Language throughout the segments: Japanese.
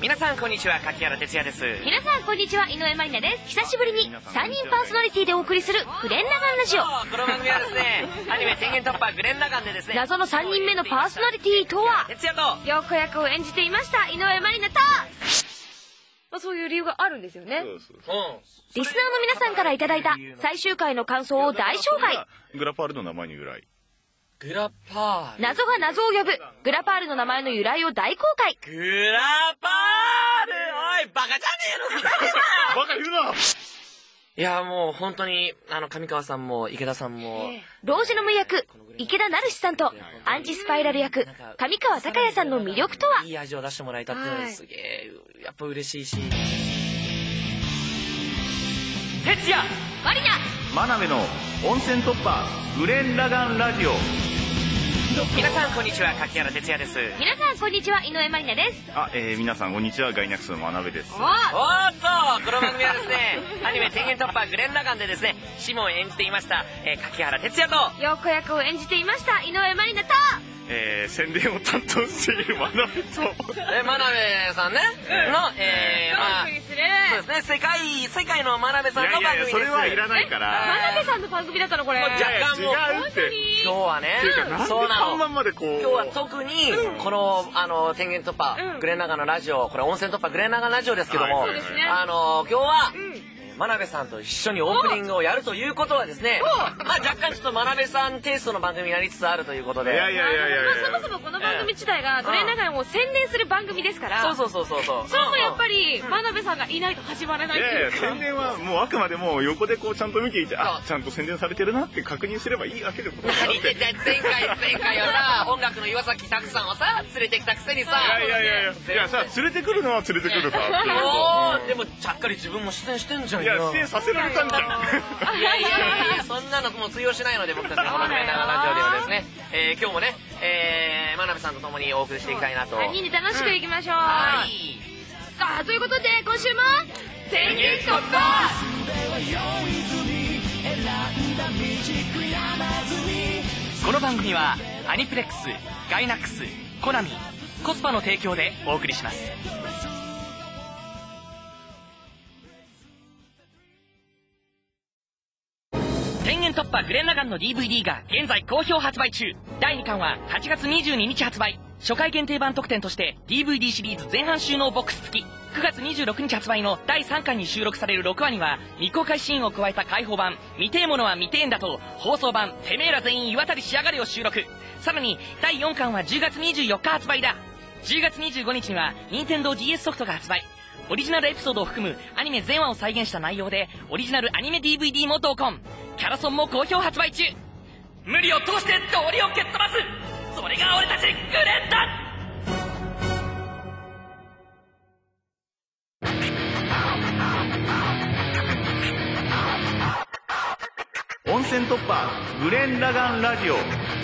皆さんこんにちは、柿原哲也です。 皆さんこんにちは、井上まりなです。久しぶりに3人パーソナリティでお送りするグレン・ラガンラジオ。 この番組はですね、アニメ天元突破グレン・ラガンでですね、 謎の3人目のパーソナリティとは、 哲也と陽子役を演じていました井上まりなと、そういう理由があるんですよね。リスナーの皆さんからいただいた最終回の感想を大紹介。 グラパールの名前に由来。 グラパール、 謎が謎を呼ぶグラパールの名前の由来を大公開。 グラパール、おいバカじゃねえのかバカ言うな。 いやもう本当に上川さんも池田さんも、 老子の無役池田成志さんとアンチスパイラル役上川隆也さんの魅力とは。 いい味を出してもらえたっていうのはすげえやっぱ嬉しいし、哲也まりな真鍋の温泉突破グレン・ラガンラジオ。 皆さんこんにちは、柿原哲也です。 皆さんこんにちは、井上まりなです。 皆さんこんにちは、ガイナックスの真鍋です。 おっと、この番組はですね、アニメ天元突破グレン・ラガンでですね、シモンを演じていました柿原哲也と陽子役を演じていました井上まりなと、 宣伝を担当している真鍋と真鍋さんねのそうですね、世界の真鍋さんの番組です。 それはいらないから。 真鍋さんの番組だったのこれ。 若干もう違うって。 今日はね、そうなの。今日は特にこの天元突破グレン・ラガンのラジオ、これ温泉突破グレン・ラガンラジオですけども、今日は真鍋さんと一緒にオープニングをやるということはですね、若干ちょっと真鍋さんテイストの番組になりつつあるということで、 そもそもこの番組自体がグレン・ラガンを宣伝する番組ですから、 そうそれもやっぱり真鍋さんがいないと始まらないっていうか。 宣伝はもうあくまでも横でこうちゃんと見ていて、ちゃんと宣伝されてるなって確認すればいいわけでございます。 前回はさ、音楽の岩崎拓さんをさ連れてきたくせにさ、 いやさ、連れてくるのは連れてくるさ。 でもちゃっかり自分も出演してんじゃん。 いや、出演させられたんじゃん。 いやそんなのもう通用しないので、僕たちのこのグレン・ラガンラジオではですね、今日もね、真鍋さんと共にお送りしていきたいなと。 3人で楽しくいきましょう。 はい。 さあ、ということで今週も天元突破。 この番組はアニプレックス、ガイナックス、コナミ、コスパの提供でお送りします。天元突破グレン・ラガンの DVD が現在好評発売中。第2巻は8月22日発売。初回限定版特典として DVD シリーズ前半収納ボックス付き。9月26日発売の第3巻に収録される6話には未公開シーンを加えた開放版見てえものは見てえんだと放送版てめえら全員岩渡りしやがれを収録。さらに第4巻は10月24日発売だ。10月25日には任天堂 DS ソフトが発売。オリジナルエピソードを含むアニメ全話を再現した内容でオリジナルアニメ DVD も同梱。キャラソンも好評発売中。無理を通して道理を蹴っ飛ばす、それが俺たちグレンだ。 温泉突破グレン・ラガンラジオ。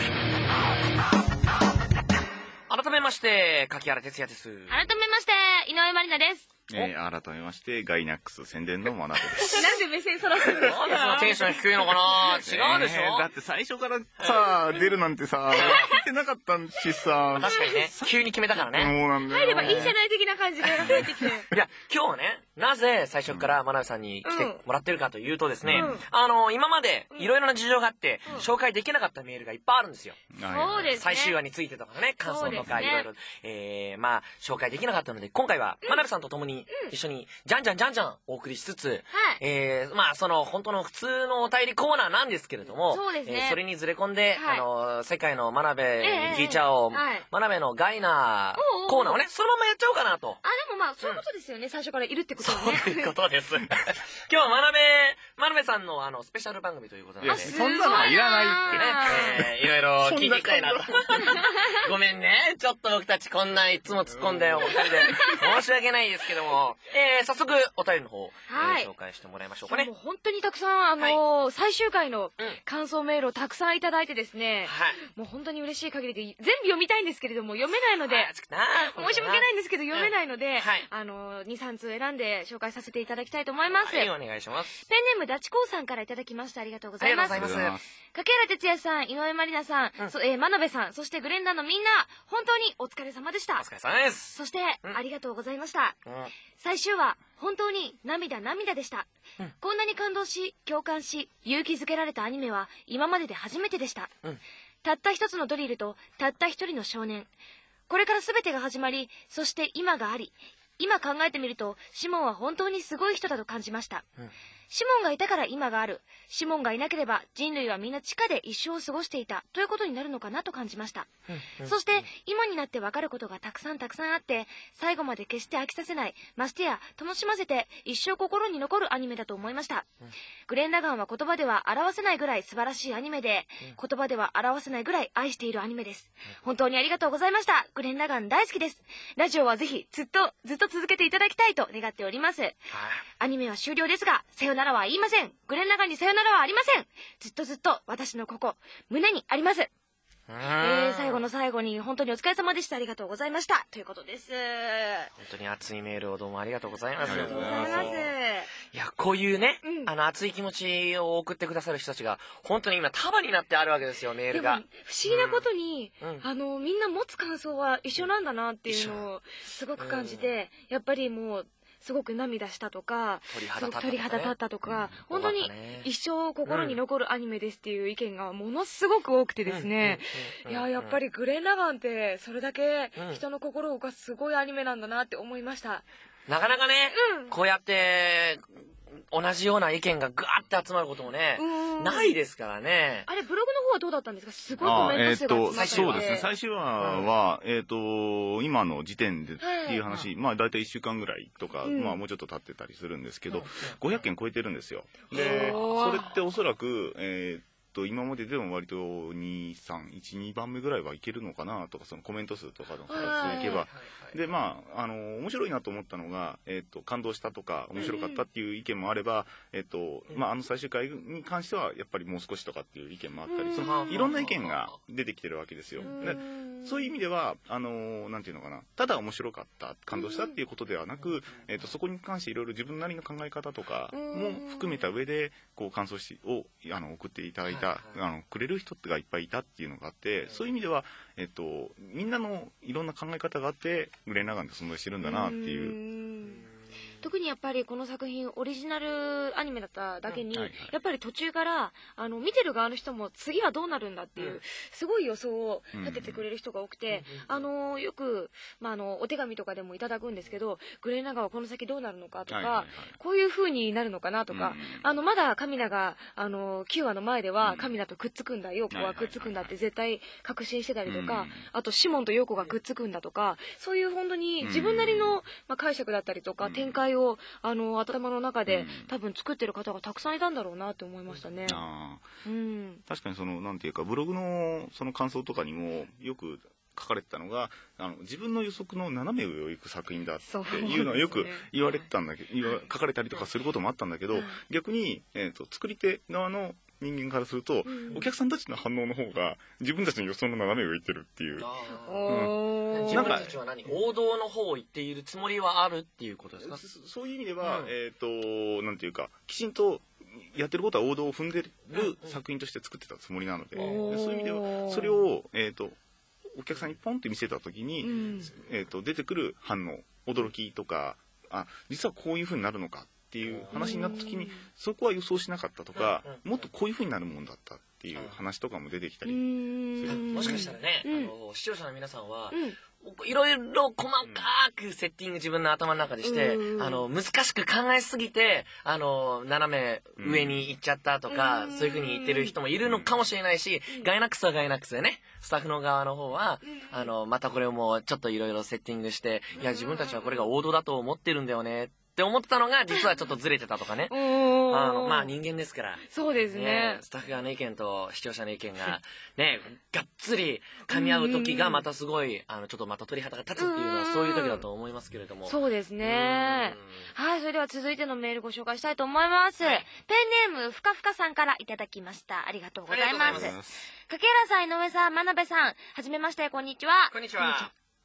改めまして柿原哲也です。 改めまして井上まりなです。 改めましてガイナックス宣伝の真鍋です。 なんで目線そらすんですか。 なんでそのテンション低いのかな。違うでしょ。 だって最初からさ、出るなんてさ、言ってなかったしさ。 確かにね、急に決めたからね。 そうなんだよ。 入ればいいじゃない的な感じが入ってきて。いや、今日ね、なぜ最初から真鍋さんに来てもらってるかというとですね、今までいろいろな事情があって紹介できなかったメールがいっぱいあるんですよ。 そうですね。 最終話についてとかね、感想とかいろいろ紹介できなかったので、今回は真鍋さんと共に一緒にじゃんじゃんお送りしつつ、その本当の普通のお便りコーナーなんですけれども、それにずれ込んで世界の真鍋に聞いちゃおう、真鍋のガイナーコーナーをね、そのままやっちゃおうかなと。 でもそういうことですよね。最初からいるってことはね。 そういうことです。今日は真鍋さんのスペシャル番組ということなので、 そんなのはいらないってね、いろいろ聞いていきたいなと。ごめんね、ちょっと僕たちこんないつも突っ込んでお二人で申し訳ないですけども、早速お便りの方、紹介してもらいましょうかね。 もう本当にたくさん最終回の感想メールをたくさんいただいてですね、もう本当に嬉しい限りで全部読みたいんですけれども読めないので、申し訳ないんですけど読めないので、 2、3通選んで紹介させていただきたいと思います。 はい、お願いします。 ペンネームダチコウさんからいただきました。ありがとうございます。 ありがとうございます。 柿原哲也さん、井上まりなさん、真鍋さん、そしてグレンダーのみんな、本当にお疲れ様でした。 お疲れ様です。 そして、ありがとうございました。最終話、本当に涙でした。こんなに感動し、共感し、勇気づけられたアニメは今までで初めてでした。たった一つのドリルとたった一人の少年。これから全てが始まり、そして今があり、今考えてみるとシモンは本当にすごい人だと感じました。シモンがいたから今がある。シモンがいなければ人類はみんな地下で一生を過ごしていたということになるのかなと感じました。そして今になって分かることがたくさんあって最後まで決して飽きさせない、ましてや楽しませて一生心に残るアニメだと思いました。グレン・ラガンは言葉では表せないぐらい素晴らしいアニメで、言葉では表せないぐらい愛しているアニメです。本当にありがとうございました。グレン・ラガン大好きです。ラジオはぜひずっと続けていただきたいと願っております。アニメは終了ですがさよならは言いません。グレン・ラガンにさよならはありません。ずっと私の胸にあります。最後の最後に本当にお疲れ様でした。ありがとうございましたということです。 本当に熱いメールをどうもありがとうございます。 ありがとうございます。 いや、こういうね、熱い気持ちを送ってくださる人たちが本当に今束になってあるわけですよ、メールが。 不思議なことに、みんな持つ感想は一緒なんだなっていうのをすごく感じて、やっぱりもうすごく涙したとか、鳥肌立ったとか、本当に一生心に残るアニメですっていう意見がものすごく多くてですね、いや、やっぱりグレン・ラガンってそれだけ人の心を動かすすごいアニメなんだなって思いました。 なかなかね、こうやって同じような意見がぐわって集まることもね、ないですからね。 あれ、ブログの方はどうだったんですか？すごいコメント数が集まって。 そうですね。最終話は、今の時点でっていう話、まあ大体1週間ぐらいとか、まあもうちょっと経ってたりするんですけど、500件超えてるんですよ。で、それっておそらく、今まででも割と2、3、1、2番目ぐらいはいけるのかなとか、そのコメント数とかの数でいけば。で、まあ、面白いなと思ったのが、感動したとか、面白かったっていう意見もあれば、まあ、最終回に関しては、やっぱりもう少しとかっていう意見もあったり、そのいろんな意見が出てきてるわけですよ。でそういう意味では、なんていうのかな、ただ面白かった、感動したっていうことではなく、そこに関していろいろ自分なりの考え方とかも含めた上で、こう、感想を送っていただいた、くれる人がいっぱいいたっていうのがあって、そういう意味では、みんなのいろんな考え方があって、グレン・ラガンって存在してるんだなっていう。 特にやっぱりこの作品オリジナルアニメだっただけに、やっぱり途中から見てる側の人も次はどうなるんだっていう、すごい予想を立ててくれる人が多くて、よく、お手紙とかでもいただくんですけど、グレン・ラガンはこの先どうなるのかとか、こういう風になるのかなとか、まだカミナが9話の前ではカミナとくっつくんだ、ヨーコはくっつくんだって絶対確信してたりとか、あとシモンとヨーコがくっつくんだとか、そういう本当に自分なりの解釈だったりとか展開を頭の中で多分作ってる方がたくさんいたんだろうなって思いましたね。 確かにそのなんていうかブログのその感想とかにもよく書かれてたのが、自分の予測の斜め上を行く作品だっていうのはよく言われてたんだけど、書かれたりとかすることもあったんだけど、逆に、作り手側の人間からすると、お客さんたちの反応の方が自分たちの予想の斜め上を行ってるっていう。 自分たちは王道の方を行っているつもりはあるっていうことですか？ そういう意味では、なんていうか、きちんとやってることは王道を踏んでる作品として作ってたつもりなので、そういう意味ではそれを、お客さんにポンって見せた時に、出てくる反応、驚きとか、実はこういう風になるのかっていう話になった時に、そこは予想しなかったとか、もっとこういう風になるもんだったっていう話とかも出てきたりする。 もしかしたらね、視聴者の皆さんはいろいろ細かくセッティング自分の頭の中でして、難しく考えすぎて、斜め上に行っちゃったとか、そういう風に言ってる人もいるのかもしれないし、ガイナックスはガイナックスでね、スタッフの側の方は、またこれをもうちょっといろいろセッティングして、いや、自分たちはこれが王道だと思ってるんだよね、って思ってたのが実はちょっとずれてたとかね。まあ人間ですから。 そうですね。 スタッフ側の意見と視聴者の意見がね、がっつり噛み合う時がまたすごい、ちょっとまた鳥肌が立つっていうのはそういう時だと思いますけれども。 そうですね。はい、それでは続いてのメールご紹介したいと思います。ペンネームふかふかさんからいただきました。ありがとうございます。柿原さん、井上さん、真鍋さん、はじめまして、こんにちは。 こんにちは。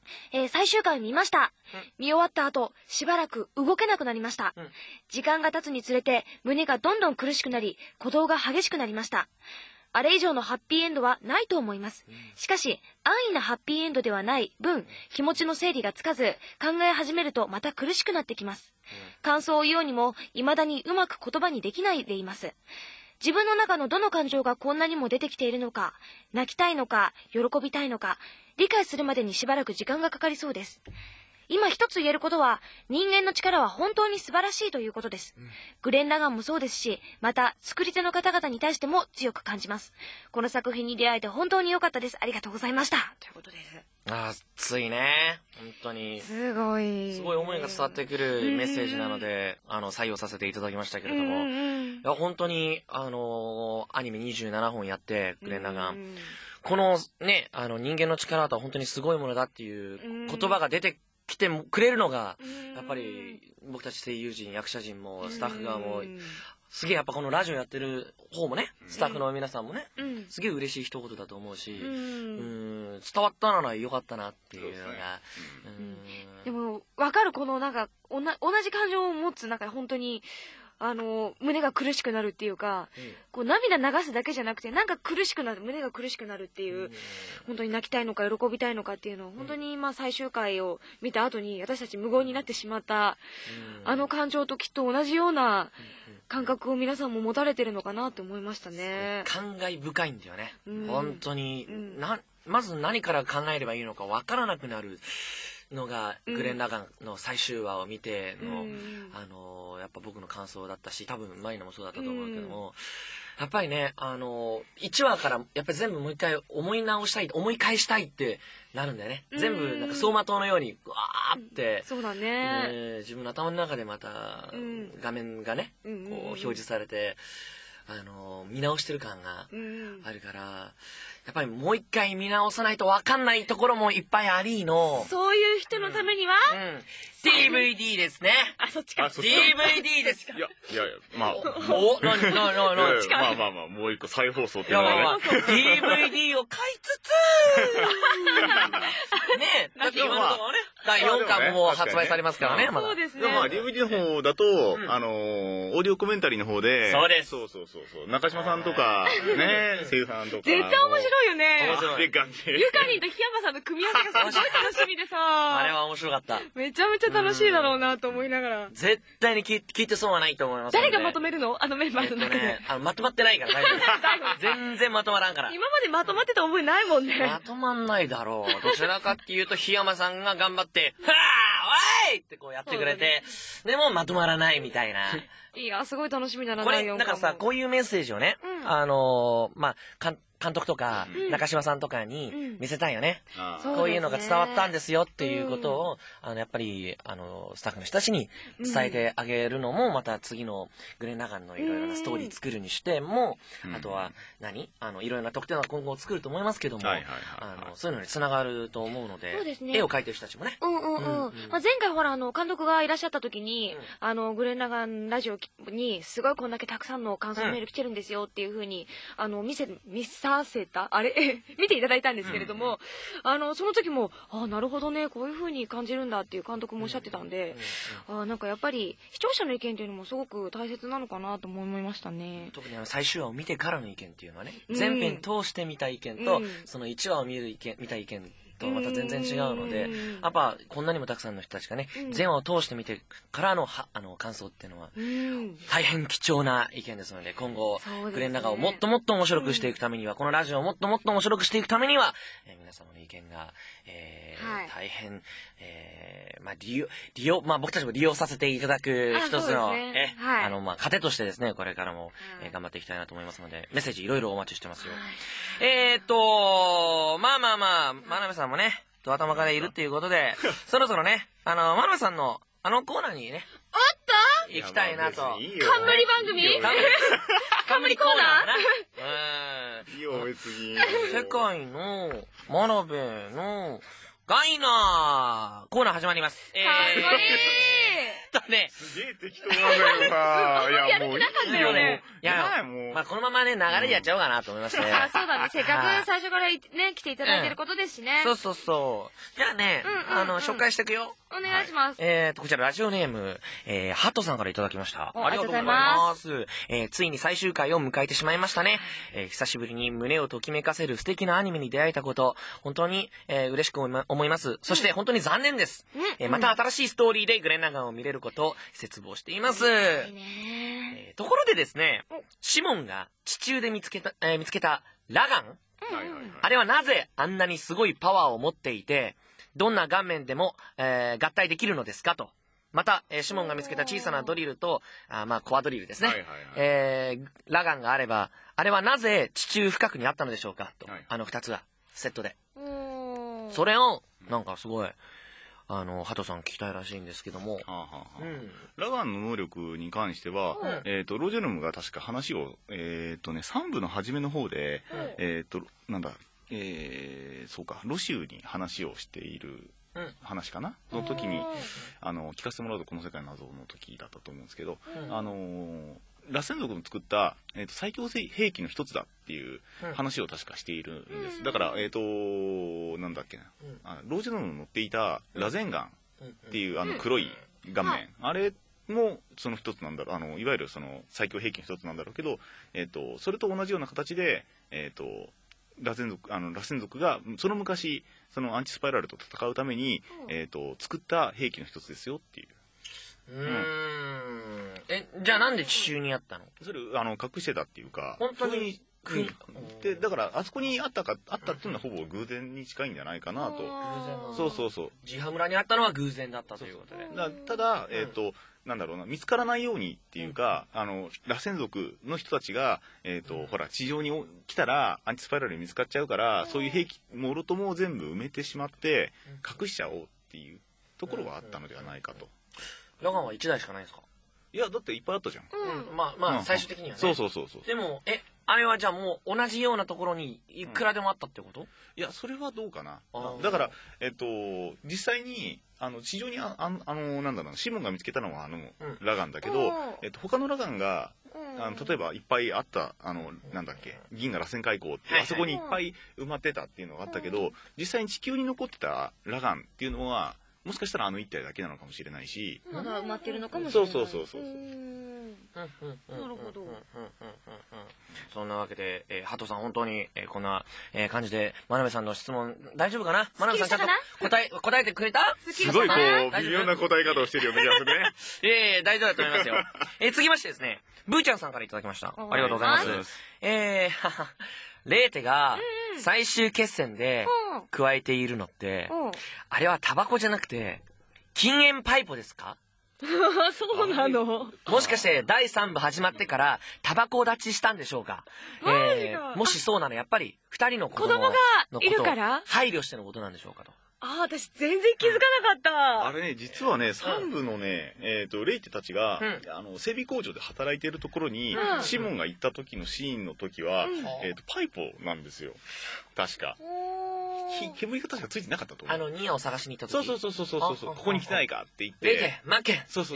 最終回見ました。見終わった後、しばらく動けなくなりました。時間が経つにつれて、胸がどんどん苦しくなり、鼓動が激しくなりました。あれ以上のハッピーエンドはないと思います。しかし、安易なハッピーエンドではない分、気持ちの整理がつかず、考え始めるとまた苦しくなってきます。感想を言おうにも、未だにうまく言葉にできないでいます。自分の中のどの感情がこんなにも出てきているのか、泣きたいのか、喜びたいのか、理解するまでにしばらく時間がかかりそうです。今一つ言えることは、人間の力は本当に素晴らしいということです。グレン・ラガンもそうですし、また作り手の方々に対しても強く感じます。この作品に出会えて本当に良かったです。ありがとうございました。ということです。 熱いね。本当に。 すごい思いが伝わってくるメッセージなので、採用させていただきましたけれども、いや本当に、アニメ27本やって、グレン・ラガン。このね、人間の力とは本当にすごいものだっていう言葉が出て来てくれるのが、やっぱり僕たち声優陣、役者陣もスタッフ側も、すげえやっぱこのラジオやってる方もね、スタッフの皆さんもね、すげえ嬉しい一言だと思うし、伝わったならよかったなっていうのが。 でも、わかるこのなんか、同じ感情を持つ、なんか本当に、胸が苦しくなるっていうか、こう涙流すだけじゃなくて、なんか苦しくなる、胸が苦しくなるっていう、本当に泣きたいのか喜びたいのかっていうのを、本当にまあ最終回を見た後に私たち無言になってしまった、感情ときっと同じような感覚を皆さんも持たれてるのかなって思いましたね。 感慨深いんだよね。本当に、まず何から考えればいいのかわからなくなる。のがグレン・ラガンの最終話を見ての、やっぱ僕の感想だったし、多分マイナもそうだったと思うけども、やっぱりね、1話からやっぱり全部もう一回思い返したいってなるんだよね。全部なんか走馬灯のようにわーって、 そうだね。 自分の頭の中でまた画面がね、こう表示されて、見直してる感があるから、やっぱりもう一回見直さないと分かんないところもいっぱいありの。 そういう人のためには、 DVD ですね。 そっちか。 DVD ですか。 いや、まあ。まあ、もう一個再放送っていうのはね。 DVD を買いつつ、ね、だって今のところね、第4巻も発売されますからね、まだ。 そうですね。 でもまあ DVD の方だと、オーディオコメンタリーの方で、 そうです。 そう。中島さんとか、ね、声優さんとか。 絶対面白いよね。 面白い。 ゆかりんと檜山さんの組み合わせがすごい楽しみでさ。 あれは面白かった。 めちゃめちゃ楽しいだろうなと思いながら。 絶対に聞いて損はないと思います。 誰がまとめるの？メンバーの中で。 まとまってないから大丈夫。全然まとまらんから。 今までまとまってた覚えないもんね。 まとまんないだろう。どちらかっていうと、檜山さんが頑張って、はぁおいってこうやってくれて、でもまとまらないみたいな。 いや、すごい楽しみだな、 これ、だからさ、こういうメッセージをね、まあ、監督とか、中島さんとかに見せたいよね。こういうのが伝わったんですよっていうことを、やっぱり、スタッフの人たちに伝えてあげるのも、また次のグレン・ラガンのいろいろなストーリー作るにしても、あとは、いろいろな特典は今後作ると思いますけども、そういうのにつながると思うので、絵を描いてる人たちもね。 前回ほら、監督がいらっしゃった時に、グレン・ラガンラジオに、すごいこんだけたくさんの感想メール来てるんですよっていうふうに、見ていただいたんですけれども、その時も、なるほどね、こういう風に感じるんだっていう監督もおっしゃってたんで、なんかやっぱり視聴者の意見っていうのもすごく大切なのかなと思いましたね。 特に最終話を見てからの意見っていうのはね、全編通して見た意見と、その1話を見た意見とまた全然違うので、やっぱこんなにもたくさんの人たちがね、全話を通して見てからの感想っていうのは大変貴重な意見ですので、今後グレン・ラガンをもっともっと面白くしていくためには、このラジオをもっともっと面白くしていくためには、皆様の意見が大変僕たちも利用させていただく一つの糧としてですね、これからも頑張っていきたいなと思いますので、メッセージいろいろお待ちしてますよ。真鍋さんもね、頭からいるっていうことで、そろそろね、真鍋さんのコーナーにね、行きたいなと。 冠番組？冠コーナー？いいよ、別に。 世界の真鍋のガイナーコーナー始まります。 とね。 すげえ適当なんだよな。いや、もういいよね。 いや、もう。まあ、このままね、流れでやっちゃおうかなと思いまして。 あ、そうだね。せっかく最初からね、来ていただいてることですしね。 そうそうそう。じゃあね、紹介していくよ。 お願いします。 こちらラジオネーム、ハトさんからいただきました。 ありがとうございます。 ついに最終回を迎えてしまいましたね。久しぶりに胸をときめかせる素敵なアニメに出会えたこと、本当に、嬉しく思います。そして本当に残念です。また新しいストーリーでグレン・ラガンを見れることを切望しています。ところでですね、シモンが地中で見つけたラガン、あれはなぜあんなにすごいパワーを持っていて、どんな顔面でも、合体できるのですかと。また、シモンが見つけた小さなドリルと、コアドリルですね。ラガンがあれば、あれはなぜ地中深くにあったのでしょうかと。二つが、セットで。それを、なんかすごい、ハトさん聞きたいらしいんですけども。 ラガンの能力に関しては、ロジェルムが確か話を、3部の初めの方で、そうか、ロシウに話をしている話かなの時に、聞かせてもらうとこの世界の謎の時だったと思うんですけど、ラセン族の作った、最強兵器の一つだっていう話を確かしているんです。だから、なんだっけな、ロージェノの乗っていたラゼンガンっていう黒い顔面、あれもその一つなんだろう、いわゆるその最強兵器の一つなんだろうけど、それと同じような形で、ラセン族がその昔そのアンチスパイラルと戦うために、作った兵器の一つですよっていう。 じゃあなんで地中にあったの？ それ隠してたっていうか、 本当にでだからあそこにあったっていうのはほぼ偶然に近いんじゃないかなと。そうジハ村にあったのは偶然だったということで。 ただなんだろうな、見つからないようにっていうか、ラセン族の人たちがほら地上に来たらアンチスパイラルに見つかっちゃうから、そういう兵器もろとも全部埋めてしまって隠しちゃおうっていうところはあったのではないかと。 ラガンは1台しかないんですか？ いやだっていっぱいあったじゃん。 まあ最終的にはね。 そう。 でもあれはじゃあもう同じようなところにいくらでもあったってこと？ いやそれはどうかな。だから実際に地上になんだろう、シモンが見つけたのはラガンだけど、他のラガンが例えばいっぱいあったなんだっけ、銀河螺旋海溝ってあそこにいっぱい埋まってたっていうのがあったけど、実際に地球に残ってたラガンっていうのはもしかしたら一体だけなのかもしれないし、 まだ埋まってるのかもしれない。 そう。 なるほど。 そんなわけで、ハトさん本当にこんな感じで真鍋さんの質問大丈夫かな？真鍋さんちゃんと答えてくれた？ すごい微妙な答え方をしてるよね、じゃあね。 大丈夫だと思いますよ。続きましてですね、ブーちゃんさんからいただきました。ありがとうございます。レーテが最終決戦で加えているのって、あれはタバコじゃなくて禁煙パイプですか？ そうなの？ もしかして第3部始まってからタバコ立ちしたんでしょうか？もしそうならやっぱり2人の子供がいるから配慮してのことなんでしょうかと。 私全然気づかなかった。 あれね、実はね、3部のね、レイテたちが、整備工場で働いているところに、シモンが行った時のシーンの時は、パイプなんですよ。確か。煙が確かついてなかったと思う。 ニアを探しに行った時。 そう。ここに来てないかって言って。 レイテ、負け。 そう。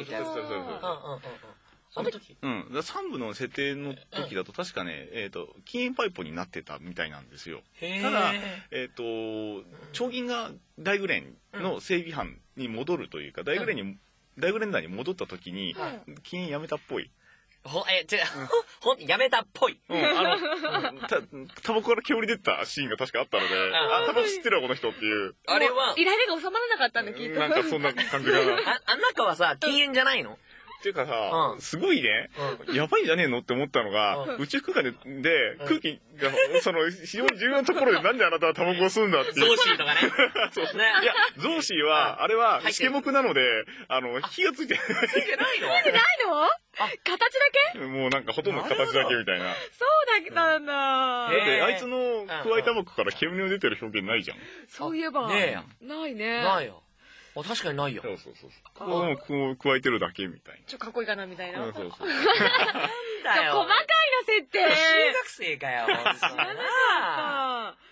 その時3部の設定の時だと確かね、禁煙パイプになってたみたいなんですよ。ただ、長銀が大グレンの整備班に戻るというか、大グレン団に戻った時に、禁煙やめたっぽい。 やめたっぽい。 タバコから煙出たシーンが確かあったので、タバコ吸ってるわこの人っていう。 あれはイライラが収まらなかったんだ、きっと。 なんかそんな感じが。 あん中はさ、禁煙じゃないの？ っていうかさ、すごいね、やばいんじゃねえのって思ったのが、宇宙空間で空気が非常に重要なところでなんであなたはタバコを吸うんだっていう。 ゾーシーとかね。 そうね。いや、ゾーシーは、あれは、シケモクなので、火がついてない。 ついてないの？ ついてないの？形だけ？ もうなんかほとんど形だけみたいな。 そうだったんだ。 だってあいつの加えタバコから煙の出てる表現ないじゃん。 そういえば。 ねえ。 ないね。 ないよ。確かにないよ。 そう。こう加えてるだけみたいな。 かっこいいかなみたいな。 そう。 なんだよ。 細かいな設定。 中学生かよ。 知らなかった。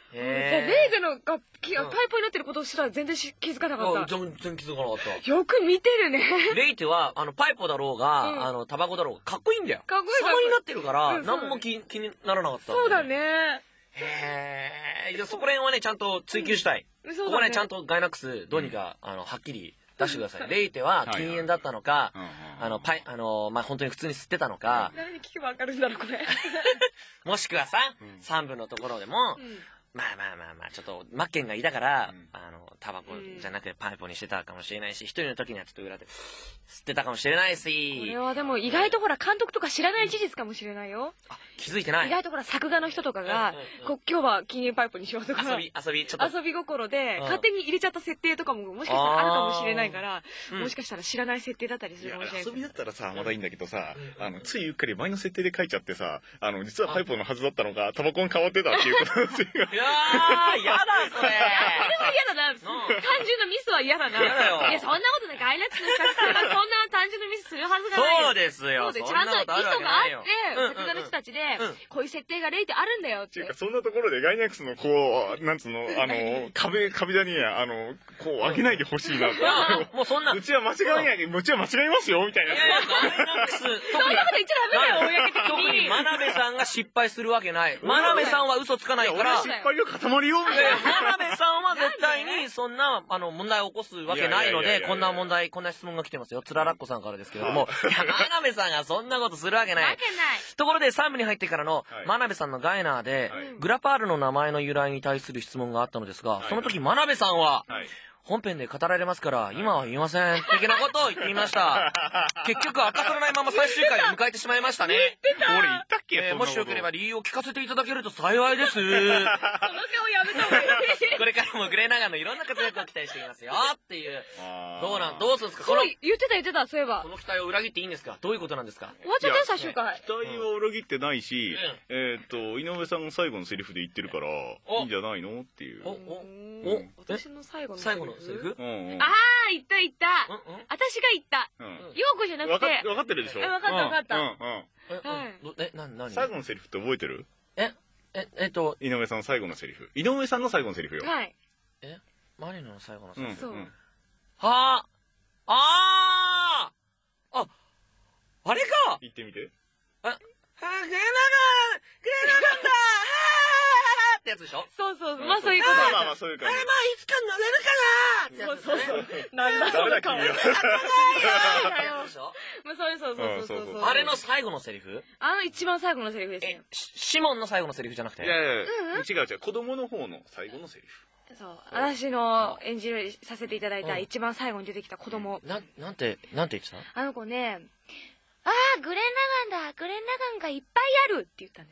レイがパイプになってることをすら全然気づかなかった。 全然気づかなかった。 よく見てるね。 レイテは、パイプだろうが、タバコだろうが、かっこいいんだよ。 かっこいい。 様になってるから、何も気にならなかった。 そうだね。 そこら辺はね、ちゃんと追求したい。ここね、ちゃんとガイナックス、どうにか、はっきり出してください。レイテは禁煙だったのか、本当に普通に吸ってたのか。 誰に聞けばわかるんだろう、これ。 もしくはさ、3部のところでも、ちょっと、マッケンがいたから、タバコじゃなくてパイプにしてたかもしれないし、一人の時にはちょっと裏で吸ってたかもしれないし。 これはでも意外とほら、監督とか知らない事実かもしれないよ。 気づいてない。 意外とほら、作画の人とかが、今日は禁煙パイプにしようとか。 ちょっと。 遊び心で、勝手に入れちゃった設定とかももしかしたらあるかもしれないから、もしかしたら知らない設定だったりするかもしれない。 遊びだったらさ、まだいいんだけどさ、ついうっかり前の設定で書いちゃってさ、実はパイプのはずだったのが、タバコに変わってたっていう可能性が。 いやー、やだ、それ。 それは嫌だな。単純なミスは嫌だな。 嫌だよ。 いや、そんなことない。ガイナックスの作成がそんな単純なミスするはずがない。 そうですよ。 ちゃんと意図があって、作画の人たちで、こういう設定がレイってあるんだよって。 そんなところでガイナックスのこう、なんつうの、壁じゃねえや、こう、開けないでほしいなと。 もうそんな。 うちは間違いない、うちは間違いますよ、みたいな。 ガイナックス。そんなこと言っちゃダメだよ、公的に。 特に真鍋さんが失敗するわけない。真鍋さんは嘘つかないから。 失敗の塊よ、みたいな。 真鍋さんは絶対にそんな、問題を起こすわけないので、こんな問題、こんな質問が来てますよ。つららっこさんからですけれども。いや、真鍋さんがそんなことするわけない。ところで3部に入ってからの、真鍋さんのガイナーで、グラパールの名前の由来に対する質問があったのですが、その時真鍋さんは、本編で語られますから、今は言いません。的なことを言っていました。結局、明かされないまま最終回を迎えてしまいましたね。 俺言ったっけ？ もしよければ理由を聞かせていただけると幸いです。その顔やめた方がいい。 これからもグレーナガンのいろんな活躍を期待していますよ。っていう。どうするんですか？ そう、言ってた、そういえば。 この期待を裏切っていいんですか？どういうことなんですか？ 終わっちゃったよ、最終回。 期待は裏切ってないし、井上さんが最後のセリフで言ってるから、いいんじゃないのっていう。 私の最後のセリフ？ ああ、言った。私が言った。陽子じゃなくて。 分かってるでしょ？ 分かった。 何？最後のセリフって覚えてる？井上さんの最後のセリフ。井上さんの最後のセリフよ。 はい。 マリノの最後のセリフ。 そう。 はああれか！ 言ってみて。 グレナガンだってやつでしょ？ そう。まあそういうこと。 まあそういう感じ。 いつか乗れるかなってやつですね。 なんだその顔。そう。 あれの最後のセリフ？ 一番最後のセリフですね。 シモンの最後のセリフじゃなくて？ いや、違う。子供の方の最後のセリフ。 そう。私の演じさせていただいた一番最後に出てきた子供。 なんて言ってた？ あの子ね、グレンラガンだ。グレンラガンがいっぱいあるって言ったんです。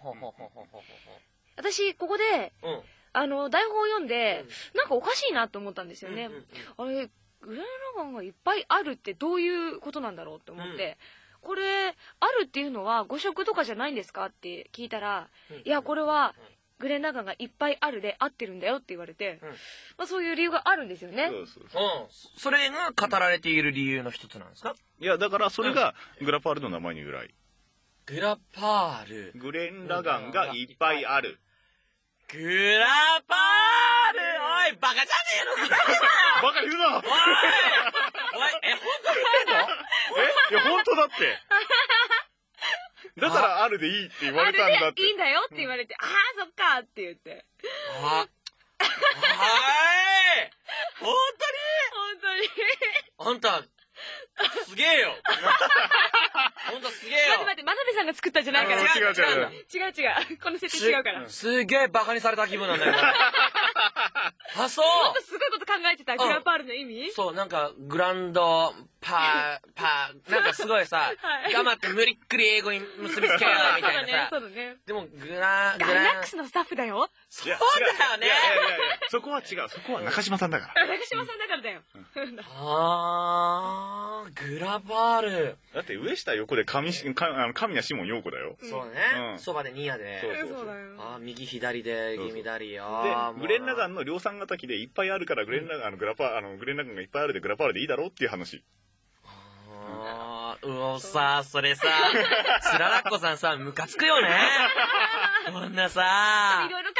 私、ここで、台本を読んで、なんかおかしいなと思ったんですよね。あれ、グレンラガンがいっぱいあるってどういうことなんだろうって思って、これ、あるっていうのは誤植とかじゃないんですかって聞いたら、いや、これは、グレンラガンがいっぱいあるで合ってるんだよって言われて、そういう理由があるんですよね。 それが語られている理由の一つなんですか？ いや、だからそれがグラパールの名前に由来。 グラパール。 グレンラガンがいっぱいある。 グラパール！おい、バカじゃねえのか！ バカ言うな！おい、 本当に言ってんの？ いや、本当だって。だからあるでいいって言われたんだって。 いいんだよって言われて、そっかって言って。 本当に？あんた、すげえよ。ほんとすげえよ。 待って、真鍋さんが作ったんじゃないから。 違う。 この設定違うから。 すげえバカにされた気分なんだよ。そう。 もっとすごいこと考えてた、グラパールの意味？ そう、なんか、グランド、なんかすごいさ、頑張って無理っくり英語に結びつけようみたいなさ。 そうだね。 でも、 ガイナックスのスタッフだよ。 そうだよね。 そこは違う。そこは中島さんだから。 中島さんだからだよ。 グラパール。 だって上下横で神谷シモン陽子だよ。 そうね。そばでニアで。 そうだよ。 右左で、右左よ。 で、グレンラガンの量産型機でいっぱいあるからグレンラガンがいっぱいあるでグラパールでいいだろうっていう話。それさ、つららっこさんさ、ムカつくよね。こんなさ。 いろいろ考えて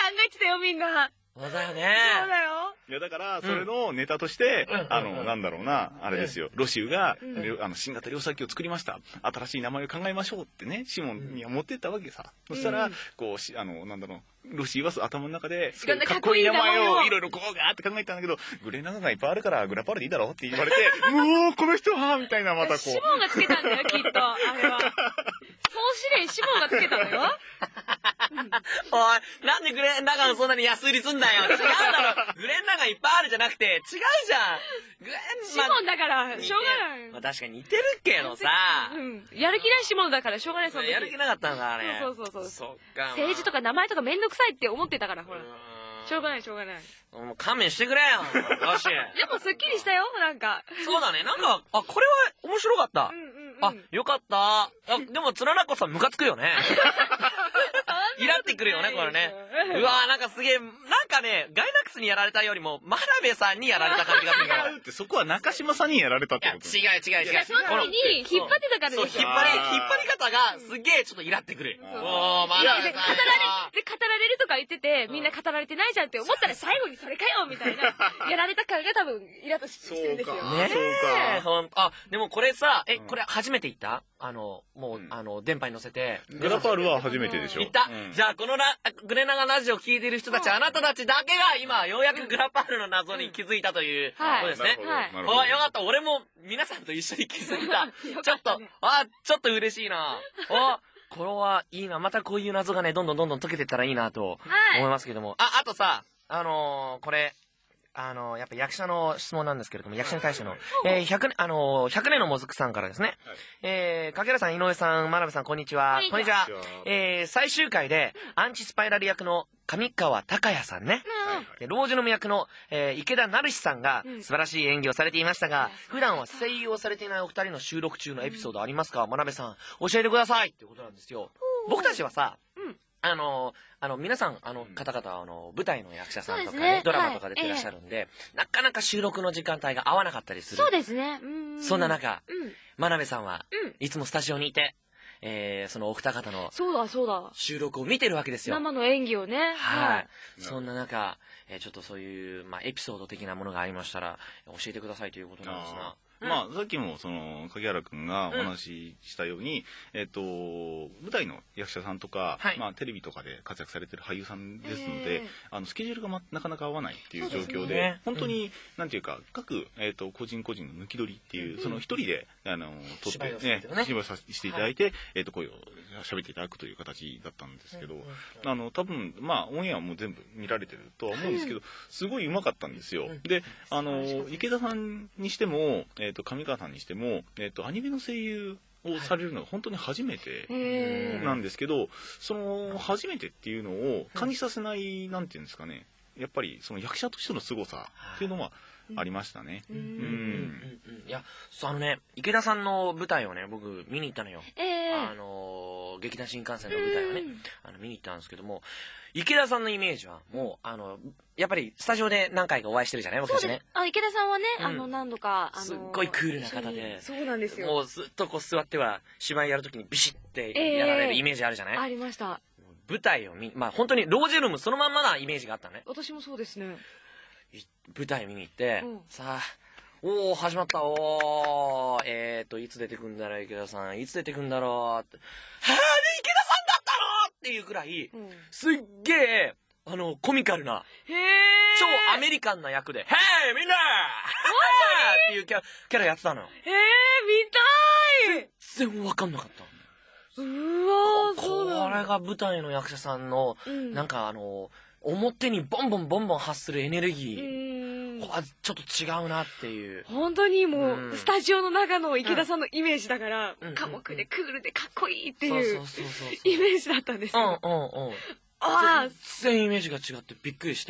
したよ、みんな。 そうだよね。 そうだよ。 いや、だから、それのネタとして、なんだろうな、あれですよ、ロシウが、新型量産機を作りました。新しい名前を考えましょうってね、シモンには持ってったわけさ。そしたら、こう、なんだろう、ロシウは頭の中で、かっこいい名前をいろいろこうガーって考えたんだけど、グレナガがいっぱいあるからグラパールでいいだろって言われて、もうこの人はみたいなまたこう。 シモンがつけたんだよ、きっと。あれは。総司令シモンがつけたのよ。 おい、なんでグレンラガンそんなに安売りすんだよ。違うだろ。グレンラガンいっぱいあるじゃなくて、違うじゃん。 シモンだから、しょうがない。 まあ確かに似てるけどさ。 やる気ないシモンだからしょうがない、その時。 やる気なかったのか、あれ。 そう。 そっか。 政治とか名前とかめんどくさいって思ってたから、ほら。しょうがない。 もう勘弁してくれよ。よし。 でもすっきりしたよ、なんか。 そうだね、なんか、これは面白かった。よかった。でも、つらなこさんムカつくよね。イラってくるよね、これね。うわなんかすげえ、なんかね、ガイナックスにやられたよりも、真鍋さんにやられた感じがするから。 そこは中島さんにやられたってこと？ 違う。 その時に引っ張ってたからでしょ。 引っ張り方がすげえちょっとイラってくる。真鍋さん。 で、語られるとか言ってて、みんな語られてないじゃんって思ったら最後にそれかよみたいな、やられた感が多分イラッとしてるんですよ。 ねえ。でもこれさ、これ初めて行った？もう、電波に乗せて。 グラパールは初めてでしょ。 行った。じゃあ、このグレナガラジオ聞いてる人たち、あなたたちだけが今、ようやくグラパールの謎に気づいたということですね。はい。よかった。俺も皆さんと一緒に気づいた。ちょっと嬉しいな。これはいいな。またこういう謎がね、どんどん解けてったらいいなと思いますけども。あとさ、これ、やっぱ役者の質問なんですけれども、役者に対しての、100年のもずくさんからですね、かけらさん、井上さん、真鍋さん、こんにちは。こんにちは。最終回で、アンチスパイラル役の上川隆也さんね、老女の役の、池田成志さんが素晴らしい演技をされていましたが、普段は声優をされていないお二人の収録中のエピソードありますか？真鍋さん、教えてくださいっていうことなんですよ。僕たちはさ、皆さん、方々、舞台の役者さんとかね、ドラマとか出てらっしゃるんで、なかなか収録の時間帯が合わなかったりする。 そうですね。 そんな中、真鍋さんはいつもスタジオにいて、そのお二方の収録を見てるわけですよ。 生の演技をね。 はい。そんな中、ちょっとそういう、エピソード的なものがありましたら、教えてくださいということなんですが。 さっきも影原くんがお話ししたように、舞台の役者さんとか、テレビとかで活躍されてる俳優さんですので、スケジュールがなかなか合わないっていう状況で、本当に、なんていうか、各、個人個人の抜き取りっていう、その一人で、撮って、芝居させていただいて、声を喋っていただくという形だったんですけど、多分、オンエアも全部見られてるとは思うんですけど、すごい上手かったんですよ。で、池田さんにしても、上川さんにしても、アニメの声優をされるのが本当に初めてなんですけど、その初めてっていうのを感じさせない、なんていうんですかね、やっぱりその役者としての凄さっていうのはありましたね。 いや、池田さんの舞台をね、僕見に行ったのよ。劇団新幹線の舞台をね、見に行ったんですけども、池田さんのイメージはもう、やっぱりスタジオで何回かお会いしてるじゃない、僕たちね。 池田さんはね、何度か、 すっごいクールな方で、 そうなんですよ。 もうずっとこう座っては芝居やるときにビシッてやられるイメージあるじゃない。 ありました。 舞台を本当にロージェルームそのまんまなイメージがあったね。 私もそうですね。 舞台見に行って、さあ、始まった。いつ出てくんだろう、池田さん。いつ出てくんだろうって。池田さんだったのっていうくらい、すっげえ、コミカルな、超アメリカンな役で、ヘイみんなっていうキャラやってたのよ。 見たい全然わかんなかった。 そうだ。 これが舞台の役者さんの、なんか表にボンボン発するエネルギー、ちょっと違うなっていう。 本当にもう、スタジオの中の池田さんのイメージだから、寡黙でクールでかっこいいっていうイメージだったんですよ。 全然イメージが違ってびっくりして。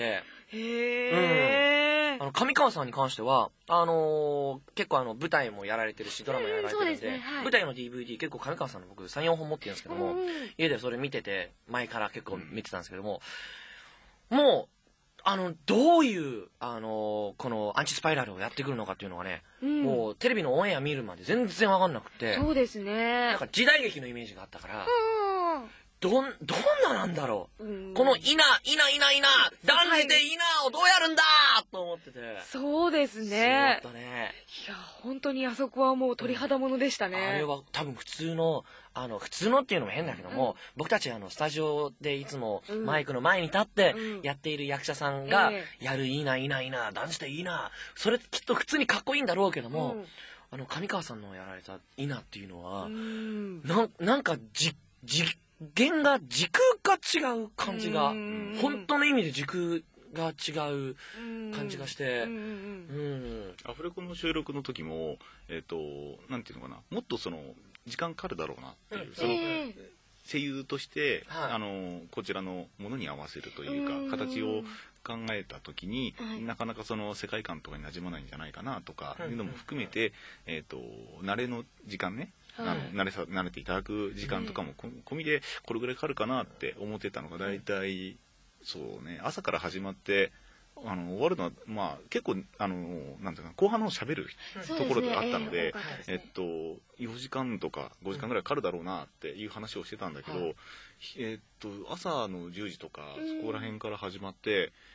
上川さんに関しては、結構舞台もやられてるし、ドラマやられてるんで、舞台の DVD 結構上川さんの僕3、4本持ってるんですけども、家でそれ見てて、前から結構見てたんですけども、もう、どういう、このアンチスパイラルをやってくるのかっていうのがね、もうテレビのオンエア見るまで全然わかんなくて、 そうですね。 なんか時代劇のイメージがあったから、 どんななんだろう。このいな、断じていなをどうやるんだと思ってて。 そうですね。 そうだね。 いや、本当にあそこはもう鳥肌ものでしたね。 あれは多分普通のっていうのも変だけども、僕たちスタジオでいつもマイクの前に立ってやっている役者さんがやるいいな、断じていいな。それきっと普通にかっこいいんだろうけども、上川さんのやられたいなっていうのは、なんか時空が違う感じが、本当の意味で時空が違う感じがして、 アフレコの収録の時も、なんていうのかな、もっと時間かかるだろうなっていう、声優として、こちらのものに合わせるというか、形を考えた時に、なかなか世界観とかに馴染まないんじゃないかなとかいうのも含めて、慣れの時間ね、慣れていただく時間とかも込みでこれぐらいかかるかなって思ってたのが、大体そうね、朝から始まって終わるのは、まあ結構なんていうか、後半の喋るところであったので、4時間とか5時間ぐらいかかるだろうなっていう話をしてたんだけど、朝の10時とかそこら辺から始まって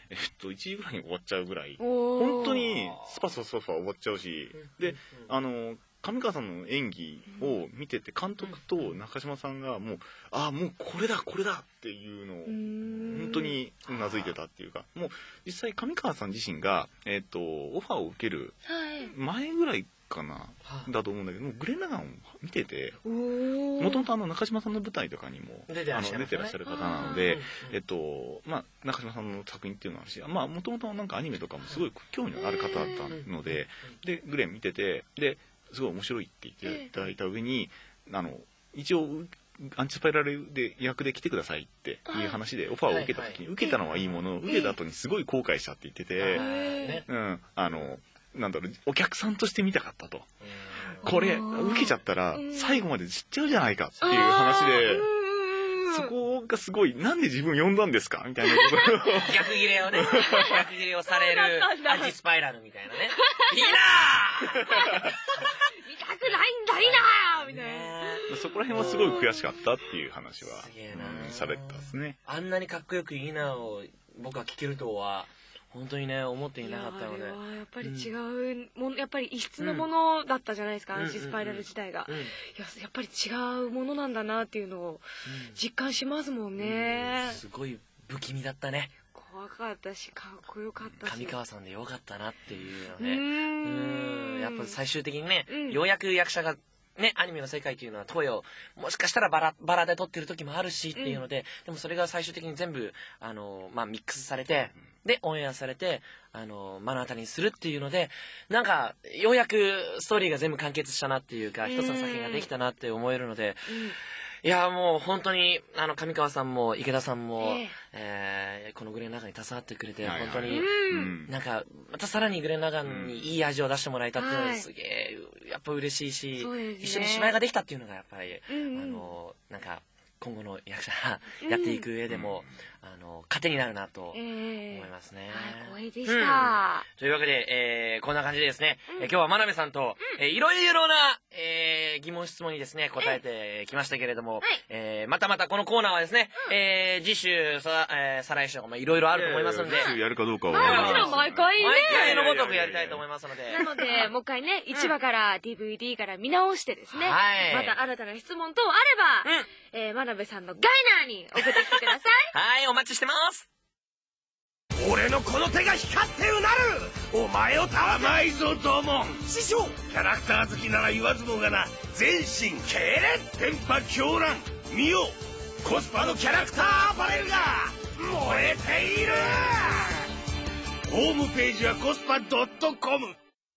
、1時ぐらいに終わっちゃうぐらい、本当にスパスパ終わっちゃうし、で上川さんの演技を見てて、監督と中島さんがもうこれだっていうのを本当にうなずいてたっていうか、もう実際上川さん自身がオファーを受ける前ぐらいかなだと思うんだけど、もうグレン・ラガンを見てて、もともと中島さんの舞台とかにも出てらっしゃる方なので、中島さんの作品っていうのはあるし、もともとなんかアニメとかもすごい興味のある方だったので、でグレン見てて、ですごい面白いって言っていただいた上に、一応アンチスパイラルで役で来てくださいっていう話でオファーを受けた時に、受けたのはいいもの、受けた後にすごい後悔したって言ってて、なんだろう、お客さんとして見たかったと、これ受けちゃったら最後まで知っちゃうじゃないかっていう話で、そこがすごい、なんで自分呼んだんですかみたいな逆切れをされるアンチスパイラルみたいなね。いいな見たくないんだいいなみたいな。 そこら辺はすごい悔しかったっていう話はされてたですね。 あんなにかっこよくいいなを僕は聞けるとは本当にね、思っていなかったので。 あれはやっぱり違うもの、やっぱり異質のものだったじゃないですか、アンチスパイラル自体が。やっぱり違うものなんだなっていうのを実感しますもんね。 すごい不気味だったね。 怖かったし、かっこよかったし。 上川さんでよかったなっていうのね。やっぱ最終的にね、ようやく役者がね、アニメの世界というのは東洋、もしかしたらバラで撮ってる時もあるしっていうので、でもそれが最終的に全部ミックスされて、でオンエアされて目の当たりにするっていうので、なんかようやくストーリーが全部完結したなっていうか、一つの作品ができたなって思えるので、いやもう本当に上川さんも池田さんも、このグレン・ラガンに携わってくれて、本当になんかまたさらにグレン・ラガンにいい味を出してもらえたっていうのはすげえやっぱ嬉しいし、一緒に芝居ができたっていうのがやっぱりなんか今後の役者やっていく上でも糧になるなと思いますね。 光栄でした。 というわけでこんな感じでですね、今日は真鍋さんといろいろな疑問質問にですね答えてきましたけれども、またこのコーナーはですね次週再来週とかいろいろあると思いますので、 やるかどうかはもちろん毎回ねのごとくやりたいと思いますので、 なのでもう一回ね1話から DVD から見直してですね、また新たな質問等あれば真鍋さんのガイナーに送ってきてください。 はい、お待ちしてます。 俺のこの手が光ってうなる。お前を甘いぞドモン師匠。キャラクター好きなら言わずもがな、全身系列電波狂乱見よ、コスパのキャラクターアパレルが燃えている。ホームページはコスパ .com。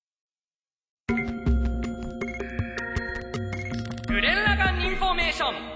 グレン・ラガンインフォメーション。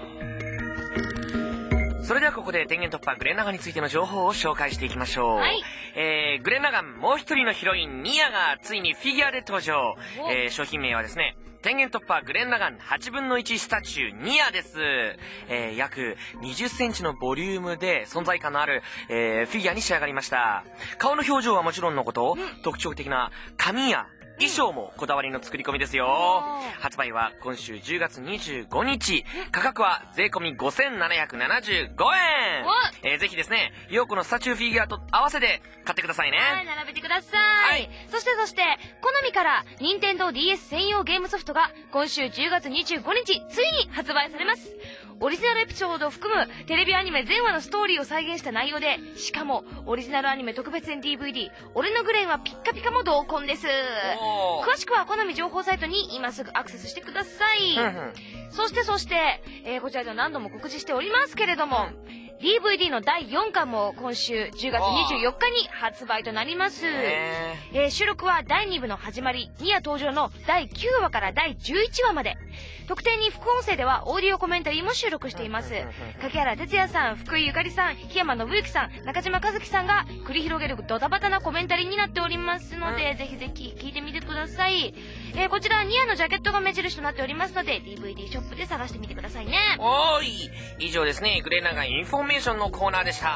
それではここで電源突破グレン・ラガンについての情報を紹介していきましょう。グレン・ラガンもう一人のヒロインニアがついにフィギュアで登場。商品名はですね、電源突破グレン・ラガン8分の1スタチューニアです。約20センチのボリュームで存在感のある、フィギュアに仕上がりました。顔の表情はもちろんのこと、特徴的な髪や衣装もこだわりの作り込みですよ。発売は今週10月25日。価格は税込み5775円。ぜひですね、陽子のスタチューフィギュアと合わせて買ってくださいね。 はい、並べてください。そしてコナミから任天堂 DS 専用ゲームソフトが今週10月25日ついに発売されます。オリジナルエピソードを含むテレビアニメ全話のストーリーを再現した内容で、しかもオリジナルアニメ特別編 DVD「俺のグレンはピッカピカ」も同梱です。詳しくはコナミ情報サイトに今すぐアクセスしてください。そしてこちらでは何度も告知しておりますけれども、DVD の第4巻も今週10月24日に発売となります。収録は第2部の始まり、ニア登場の第9話から第11話まで。特典に副音声ではオーディオコメンタリーも収録しています。柿原哲也さん、福井ゆかりさん、檜山信之さん、中島和樹さんが繰り広げるドタバタなコメンタリーになっておりますので、ぜひぜひ聞いてみてください。こちらニアのジャケットが目印となっておりますので、 DVD ショップで探してみてくださいね。 以上ですね、グレナガインフォメーションのコーナーでした。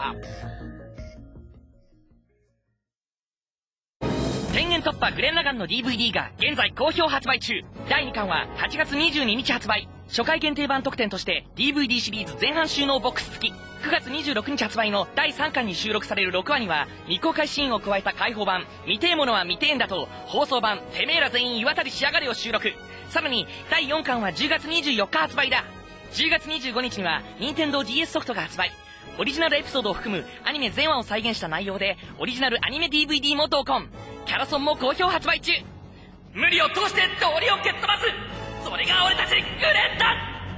天元突破グレンラガンの DVD が現在好評発売中。第2巻は8月22日発売。初回限定版特典として DVD シリーズ前半収納ボックス付き。9月26日発売の第3巻に収録される6話には未公開シーンを加えた開放版「見てえものは見てえんだ」と放送版「てめえら全員岩渡りしやがれ」を収録。さらに第4巻は10月24日発売だ。10月25日には任天堂 DS ソフトが発売。オリジナルエピソードを含むアニメ全話を再現した内容でオリジナルアニメ DVD も同梱。キャラソンも好評発売中。無理を通して道理を蹴っ飛ばす、それが俺たちグレンだ。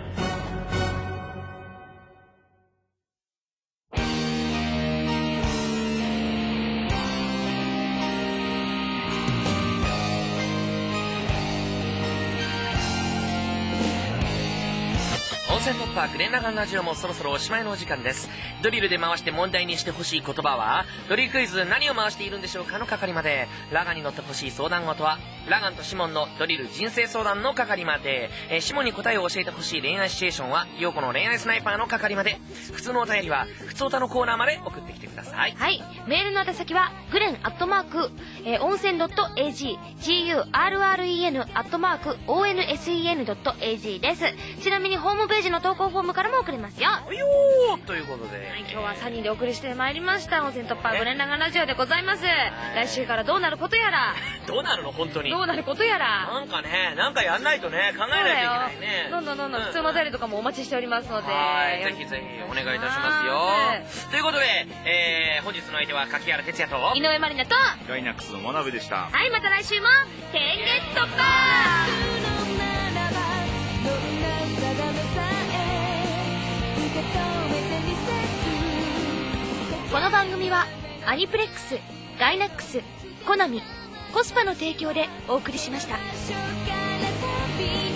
温泉突破グレンラガンラジオもそろそろおしまいのお時間です。ドリルで回して問題にしてほしい言葉はドリルクイズ何を回しているんでしょうかの係まで。ラガンに乗ってほしい相談事はラガンとシモンのドリル人生相談の係まで。シモンに答えを教えてほしい恋愛シチュエーションはヨーコの恋愛スナイパーの係まで。普通のお便りは普通歌のコーナーまで送ってきてください。 はい、メールの宛先はグレン温泉 .ag gurren@onsen.ag です。ちなみにホームページの投稿フォームからも送れますよ。 ということで、 今日は3人でお送りしてまいりました温泉突破グレンラガンラジオでございます。来週からどうなることやらどうなるの本当にどうなることやらなんかね、なんかやんないとね、考えないといけないね。 どんどん普通のお便りとかもお待ちしておりますので、 ぜひぜひお願いいたしますよ。ということで、本日の相手は柿原哲也と井上まりなとガイナックスの真鍋でした。 はい、また来週も天元突破。この番組はアニプレックス、ガイナックス、コナミ、コスパの提供でお送りしました。